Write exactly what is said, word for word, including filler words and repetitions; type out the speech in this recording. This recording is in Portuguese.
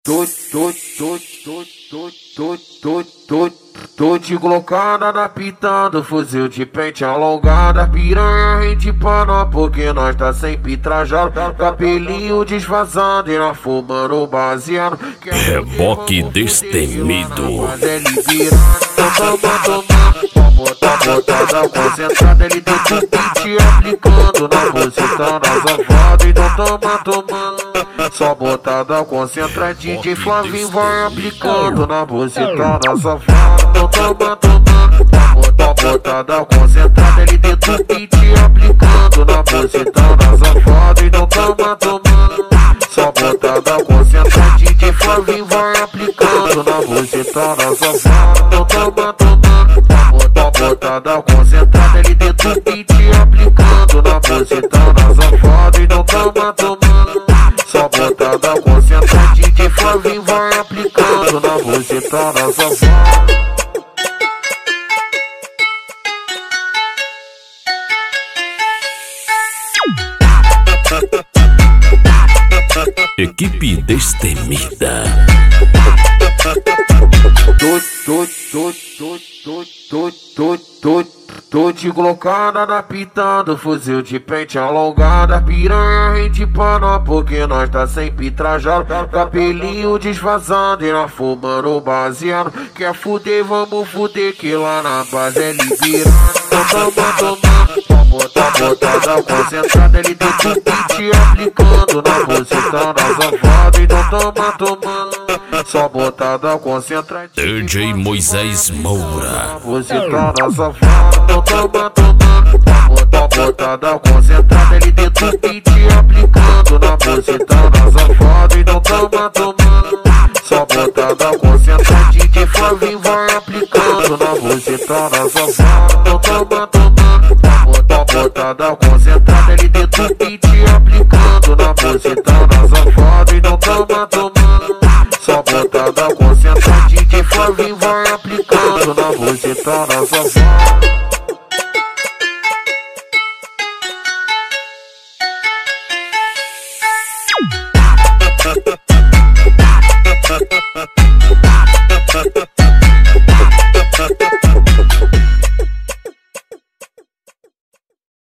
Tô, tô, tô, tô, tô, tô, tô, tô, tô de glocada na pitando, fuzil de pente alongada, piranha rende pano, porque nós tá sempre trajado, cabelinho desvazado e nós fumando baseado. Reboque destemido. Toma, toma, bota, botada concentrada, ele dentro do beat aplicando na posição das safada. Então toma, toma. Só botada concentra, D J Flavinho vai aplicando na buceta da safada. Então toma, toma, bota, botada concentrada, ele dentro do beat aplicando na buceta da safada. Então toma, toma, só botada concentra, D J Flavinho vai aplicando na buceta da safada. Então toma, toma, bota, botada concentrada, ele dentro do beat aplicando na buceta da safada. Então toma, toma, só botada concentrada, D J Flavinho vai aplicando na buceta da safada. Equipe Destemida. Tô, tô, tô, tô, tô, tô, tô, tô, tô de glocada na pitando, fuzil de pente alongada, piranha rende pano, porque nós tá sempre trajado, cabelinho desvazado e nós fumando baseado. Quer fuder, vamos fuder, que lá na base é liberado. Toma, toma, bota, botada concentrada, ele dentro do beat aplicando na buceta da safada. Então toma, toma, só botada concentrada, D J Moisés Moura. buceta da safada. Então toma, toma, bota, botada concentrada, ele dentro do beat aplicando na buceta da safada. Então toma, toma, só botada concentrada, D J Flavinho vai aplicando na buceta da safada. Então toma, toma, bota, botada concentrada, ele dentro do beat aplicando na buceta da safada. Então toma, toma, só botada concentrada, D J Flavinho vai aplicando na buceta da safada.